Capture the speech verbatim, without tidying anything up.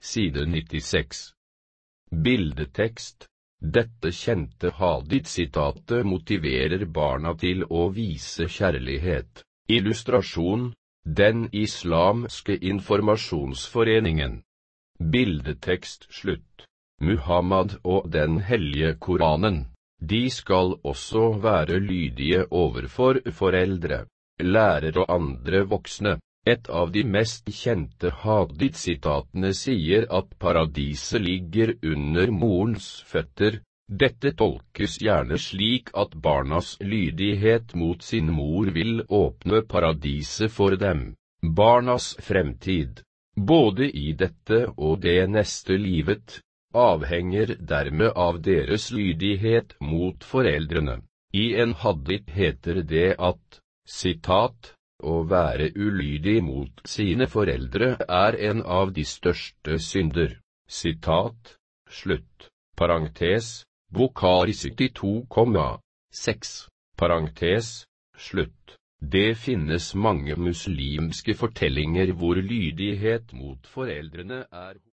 side nittiseks. Bildetekst. Dette kjente hadith-sitatet motiverer barna til å vise kjærlighet. Illustrasjon. Den islamske informasjonsforeningen. Bildetekst slutt. Muhammad og den hellige Koranen. De skal også være lydige overfor foreldre, lærere og andre voksne. Et av de mest kjente hadith-sitatene sier at paradiset ligger under morens føtter. Dette tolkes gjerne slik at barnas lydighet mot sin mor vil åpne paradiset for dem. Barnas fremtid, både i dette og det neste livet, avhenger dermed av deres lydighet mot foreldrene. I en hadith heter det at, sitat, å være ulydig mot sine foreldre er en av de største synder. Sitat, slutt. Parentes, Bukhari syttito komma seks. Parentes, slutt. Det finnes mange muslimske fortellinger hvor lydighet mot foreldrene er